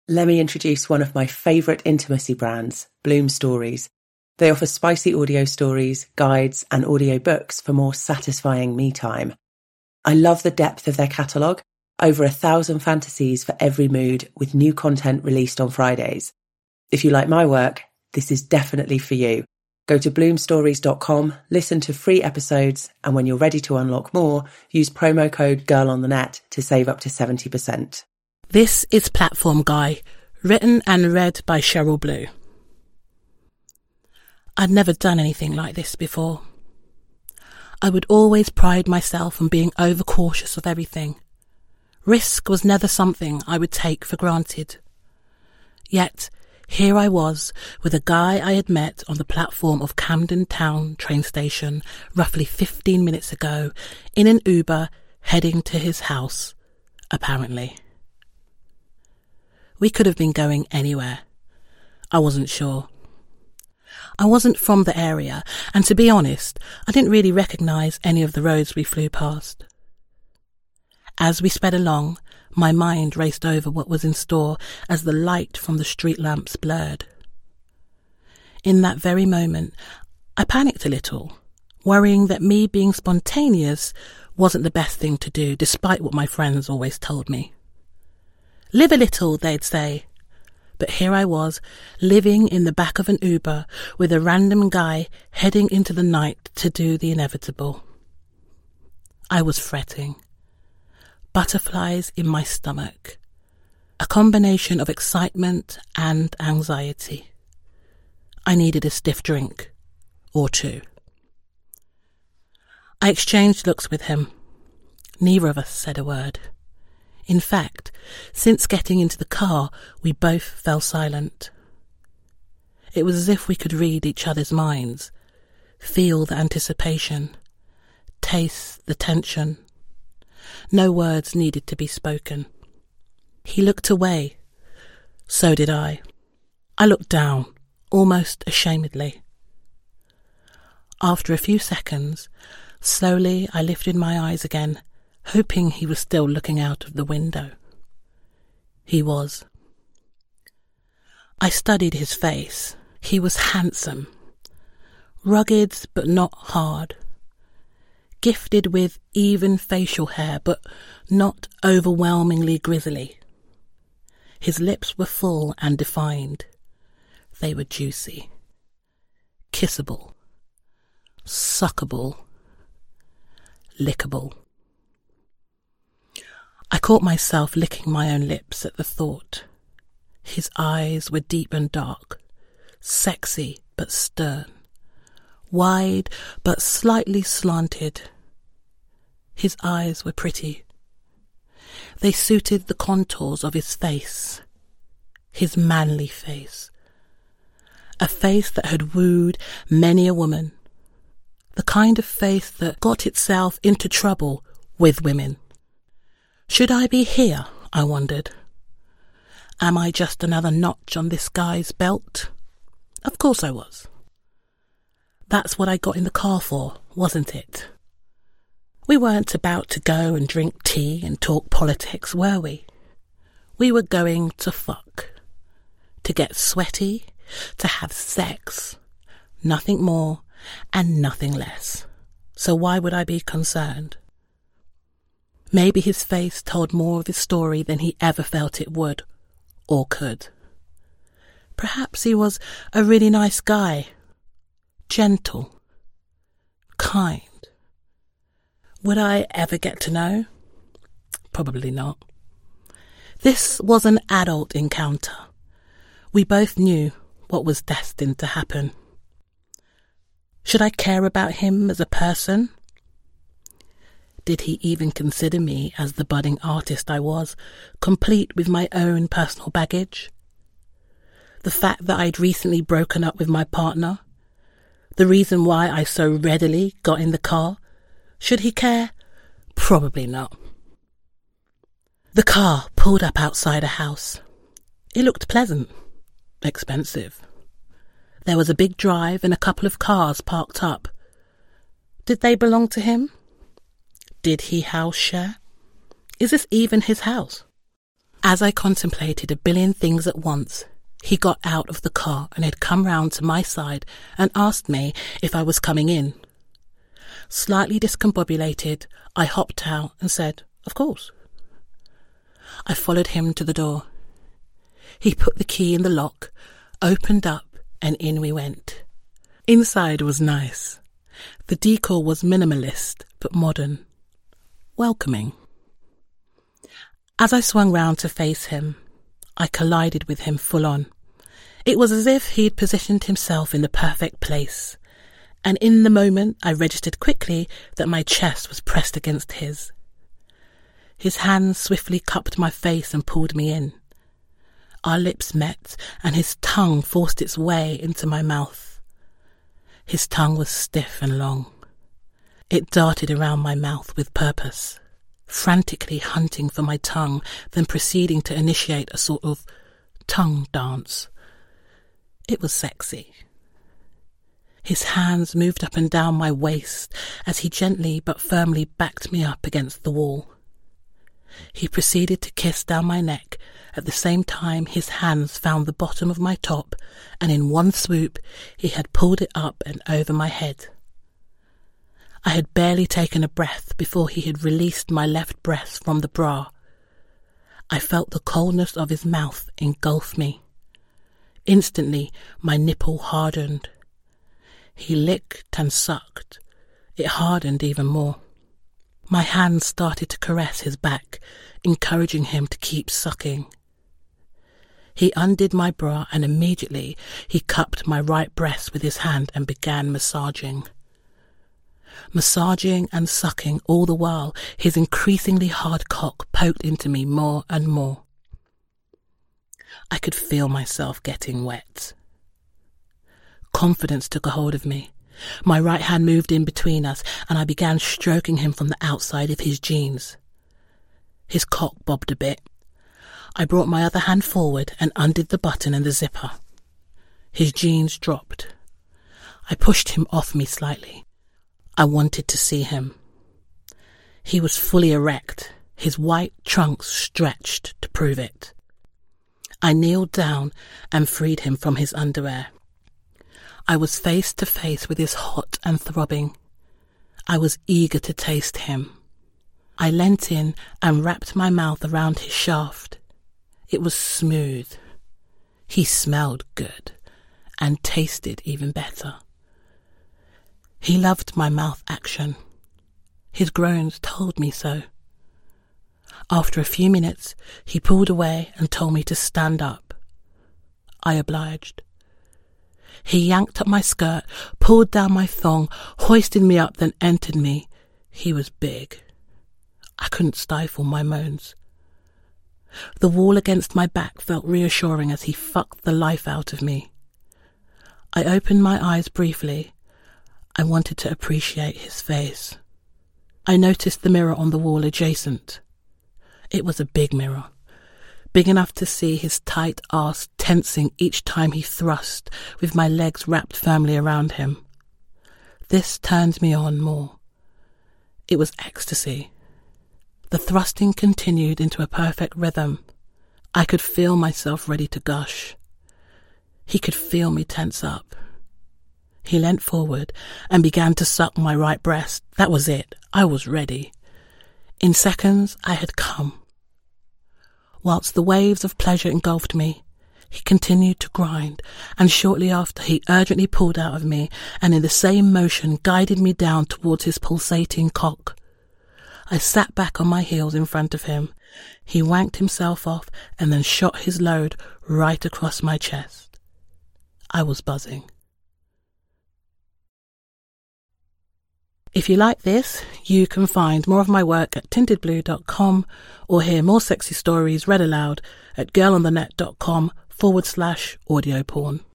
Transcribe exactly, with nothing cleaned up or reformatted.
Let me introduce one of my favourite intimacy brands, Bloom Stories. They offer spicy audio stories, guides, and audio books for more satisfying me time. I love the depth of their catalogue, over a thousand fantasies for every mood, with new content released on Fridays. If you like my work, this is definitely for you. Go to bloom stories dot com, listen to free episodes, and when you're ready to unlock more, use promo code GIRLONTHENET to save up to seventy percent. This is Platform Guy, written and read by Cheryl Blue. I'd never done anything like this before. I would always pride myself on being overcautious of everything. Risk was never something I would take for granted. Yet, here I was with a guy I had met on the platform of Camden Town train station roughly fifteen minutes ago in an Uber heading to his house, apparently. We could have been going anywhere. I wasn't sure. I wasn't from the area, and to be honest, I didn't really recognise any of the roads we flew past. As we sped along, my mind raced over what was in store as the light from the street lamps blurred. In that very moment, I panicked a little, worrying that me being spontaneous wasn't the best thing to do, despite what my friends always told me. Live a little, they'd say. But here I was, living in the back of an Uber with a random guy heading into the night to do the inevitable. I was fretting. Butterflies in my stomach. A combination of excitement and anxiety. I needed a stiff drink. Or two. I exchanged looks with him. Neither of us said a word. In fact, since getting into the car, we both fell silent. It was as if we could read each other's minds, feel the anticipation, taste the tension. No words needed to be spoken. He looked away. So did I. I looked down, almost ashamedly. After a few seconds, slowly I lifted my eyes again, hoping he was still looking out of the window. He was. I studied his face. He was handsome. Rugged but not hard. Gifted with even facial hair but not overwhelmingly grizzly. His lips were full and defined. They were juicy. Kissable. Suckable. Lickable. I caught myself licking my own lips at the thought. His eyes were deep and dark, sexy but stern, wide but slightly slanted. His eyes were pretty. They suited the contours of his face, his manly face, a face that had wooed many a woman, the kind of face that got itself into trouble with women. Should I be here, I wondered. Am I just another notch on this guy's belt? Of course I was. That's what I got in the car for, wasn't it? We weren't about to go and drink tea and talk politics, were we? We were going to fuck. To get sweaty, to have sex. Nothing more and nothing less. So why would I be concerned? Maybe his face told more of his story than he ever felt it would, or could. Perhaps he was a really nice guy. Gentle. Kind. Would I ever get to know? Probably not. This was an adult encounter. We both knew what was destined to happen. Should I care about him as a person? Did he even consider me as the budding artist I was, complete with my own personal baggage? The fact that I'd recently broken up with my partner? The reason why I so readily got in the car? Should he care? Probably not. The car pulled up outside a house. It looked pleasant. Expensive. There was a big drive and a couple of cars parked up. Did they belong to him? Did he house share? Is this even his house? As I contemplated a billion things at once, he got out of the car and had come round to my side and asked me if I was coming in. Slightly discombobulated, I hopped out and said, "Of course." I followed him to the door. He put the key in the lock, opened up, and in we went. Inside was nice. The decor was minimalist but modern, welcoming. As I swung round to face him, I collided with him full on. It was as if he'd positioned himself in the perfect place, and in the moment I registered quickly that my chest was pressed against his. His hands swiftly cupped my face and pulled me in. Our lips met, and his tongue forced its way into my mouth. His tongue was stiff and long. It darted around my mouth with purpose, frantically hunting for my tongue, then proceeding to initiate a sort of tongue dance. It was sexy. His hands moved up and down my waist as he gently but firmly backed me up against the wall. He proceeded to kiss down my neck. At the same time, his hands found the bottom of my top, and in one swoop he had pulled it up and over my head. I had barely taken a breath before he had released my left breast from the bra. I felt the coldness of his mouth engulf me. Instantly, my nipple hardened. He licked and sucked. It hardened even more. My hands started to caress his back, encouraging him to keep sucking. He undid my bra and immediately he cupped my right breast with his hand and began massaging. Massaging and sucking all the while, his increasingly hard cock poked into me more and more. I could feel myself getting wet. Confidence took a hold of me. My right hand moved in between us, and I began stroking him from the outside of his jeans. His cock bobbed a bit. I brought my other hand forward and undid the button and the zipper. His jeans dropped. I pushed him off me slightly. I wanted to see him. He was fully erect, his white trunks stretched to prove it. I kneeled down and freed him from his underwear. I was face to face with his hot and throbbing. I was eager to taste him. I leant in and wrapped my mouth around his shaft. It was smooth. He smelled good and tasted even better. He loved my mouth action. His groans told me so. After a few minutes, he pulled away and told me to stand up. I obliged. He yanked up my skirt, pulled down my thong, hoisted me up, then entered me. He was big. I couldn't stifle my moans. The wall against my back felt reassuring as he fucked the life out of me. I opened my eyes briefly. I wanted to appreciate his face. I noticed the mirror on the wall adjacent. It was a big mirror, big enough to see his tight arse tensing each time he thrust, with my legs wrapped firmly around him. This turned me on more. It was ecstasy. The thrusting continued into a perfect rhythm. I could feel myself ready to gush. He could feel me tense up. He leant forward and began to suck my right breast. That was it. I was ready. In seconds, I had come. Whilst the waves of pleasure engulfed me, he continued to grind, and shortly after he urgently pulled out of me and in the same motion guided me down towards his pulsating cock. I sat back on my heels in front of him. He wanked himself off and then shot his load right across my chest. I was buzzing. If you like this, you can find more of my work at tinted blue dot com or hear more sexy stories read aloud at girlonthenet.com forward slash audio porn.